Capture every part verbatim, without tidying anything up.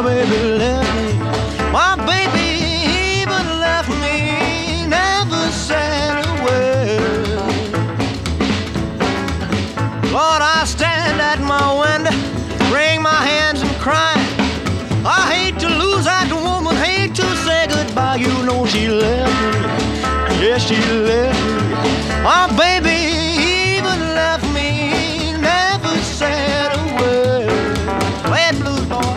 baby left me. My baby even left me, never said a word. Lord, I stand at my window, wring my hands and cry. I hate to lose that woman, hate to say goodbye. You know she left me, yes she left me. My baby even left me, never said a word. Red blues, boy.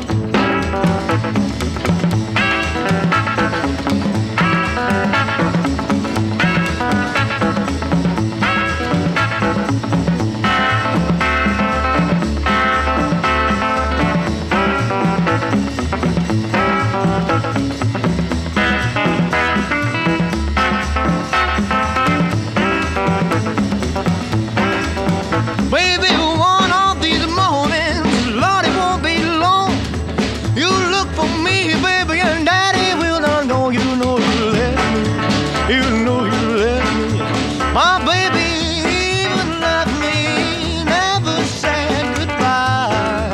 Baby, one of these mornings, Lord, it won't be long. You look for me, baby, and Daddy will not know. You know you left me, you know you left me. My baby even left me, never said goodbye.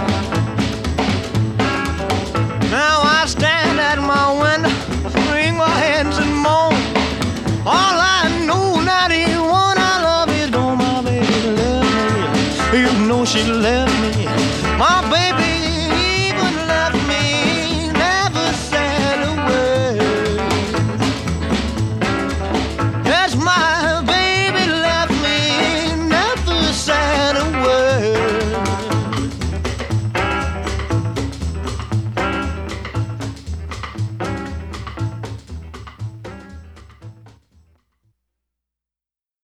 Now I stand at my window, wring my hands and moan. All I know, not even one I love is gone. My baby left me, you know she left me. My baby